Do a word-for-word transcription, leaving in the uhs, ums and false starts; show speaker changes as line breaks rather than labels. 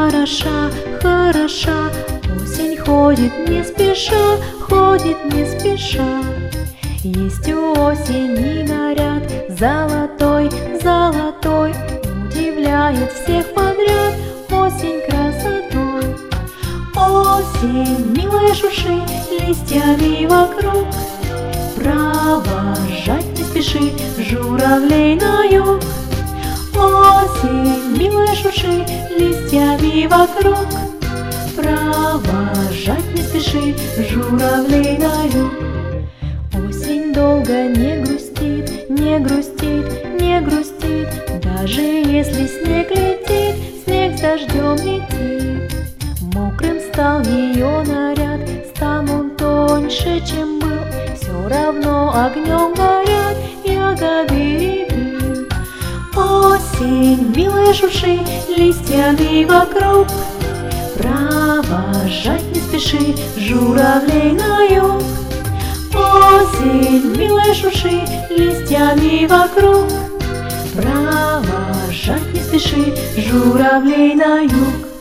хороша, хороша. Осень ходит не спеша, ходит не спеша. Есть у осени наряд золотой, золотой, удивляет всех подряд осень красотой. Осень, милая, шурши листьями вокруг, провожать не спеши журавлей на юг. Осень, милая, шурши листьями вокруг, провожать не спеши журавлей на юг. Осень долго не грустит, не грустит, не грустит, даже если снег летит, снег с дождем летит. Мокрым стал ее наряд, стал он тоньше, чем был, все равно огнем горят ягоды рябин. Осень, милая, шурши листьями вокруг, провожать не спеши журавлей на юг. Осень, милая, шурши листьями вокруг, провожать не спеши журавлей на юг.